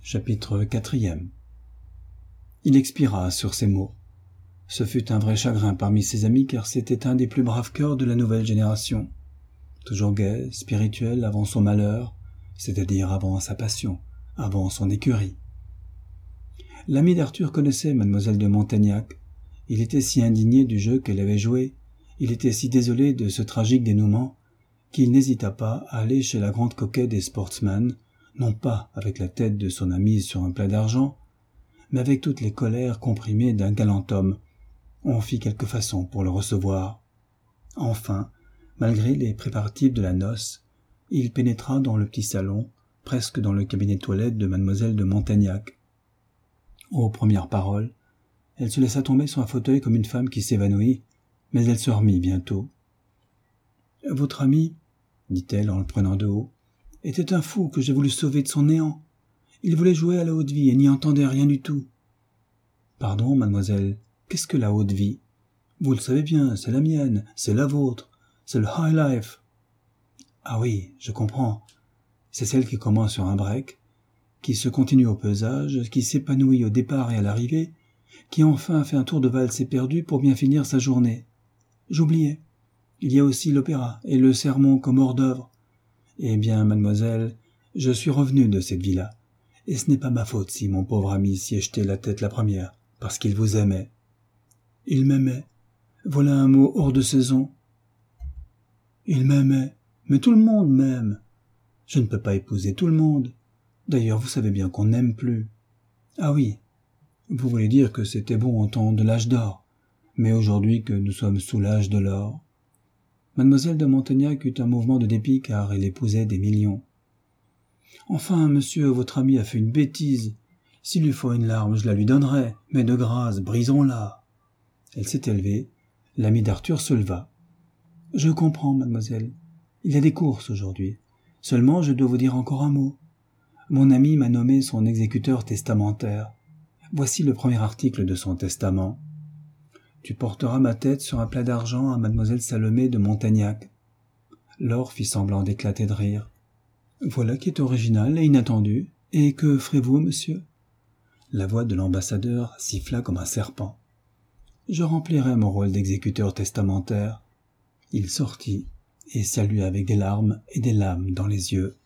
Chapitre 4. Il expira sur ces mots. Ce fut un vrai chagrin parmi ses amis car c'était un des plus braves cœurs de la nouvelle génération. Toujours gai, spirituel avant son malheur, c'est-à-dire avant sa passion, avant son écurie. L'ami d'Arthur connaissait mademoiselle de Montaignac. Il était si indigné du jeu qu'elle avait joué, il était si désolé de ce tragique dénouement, qu'il n'hésita pas à aller chez la grande coquette des sportsman, non pas avec la tête de son ami sur un plat d'argent, mais avec toutes les colères comprimées d'un galant homme. On fit quelque façon pour le recevoir. Enfin, malgré les préparatifs de la noce, il pénétra dans le petit salon, presque dans le cabinet toilette de mademoiselle de Montaignac. Aux premières paroles, elle se laissa tomber sur un fauteuil comme une femme qui s'évanouit, mais elle se remit bientôt. « Votre ami, dit-elle en le prenant de haut, était un fou que j'ai voulu sauver de son néant. Il voulait jouer à la haute vie et n'y entendait rien du tout. »« Pardon, mademoiselle, qu'est-ce que la haute vie ? Vous le savez bien, c'est la mienne, c'est la vôtre, c'est le high life. »« Ah oui, je comprends. C'est celle qui commence sur un break, qui se continue au pesage, qui s'épanouit au départ et à l'arrivée, qui enfin fait un tour de valse éperdu pour bien finir sa journée. J'oubliais. Il y a aussi l'opéra et le sermon comme hors d'œuvre. Eh bien, mademoiselle, je suis revenu de cette vie-là, et ce n'est pas ma faute si mon pauvre ami s'y est jeté la tête la première, parce qu'il vous aimait. Il m'aimait. Voilà un mot hors de saison. Il m'aimait, mais tout le monde m'aime. Je ne peux pas épouser tout le monde. D'ailleurs, vous savez bien qu'on n'aime plus. Ah oui, vous voulez dire que c'était bon au temps de l'âge d'or, mais aujourd'hui que nous sommes sous l'âge de l'or. Mademoiselle de Montaignac eut un mouvement de dépit car elle épousait des millions. Enfin, monsieur, votre ami a fait une bêtise. S'il lui faut une larme, je la lui donnerai, mais de grâce, brisons-la. Elle s'était levée. L'ami d'Arthur se leva. Je comprends, mademoiselle. Il y a des courses aujourd'hui. Seulement, je dois vous dire encore un mot. Mon ami m'a nommé son exécuteur testamentaire. Voici le premier article de son testament. Tu porteras ma tête sur un plat d'argent à mademoiselle Salomé de Montaignac. Laure fit semblant d'éclater de rire. Voilà qui est original et inattendu. Et que ferez-vous, monsieur ? La voix de l'ambassadeur siffla comme un serpent. Je remplirai mon rôle d'exécuteur testamentaire. Il sortit et salua avec des larmes et des lames dans les yeux.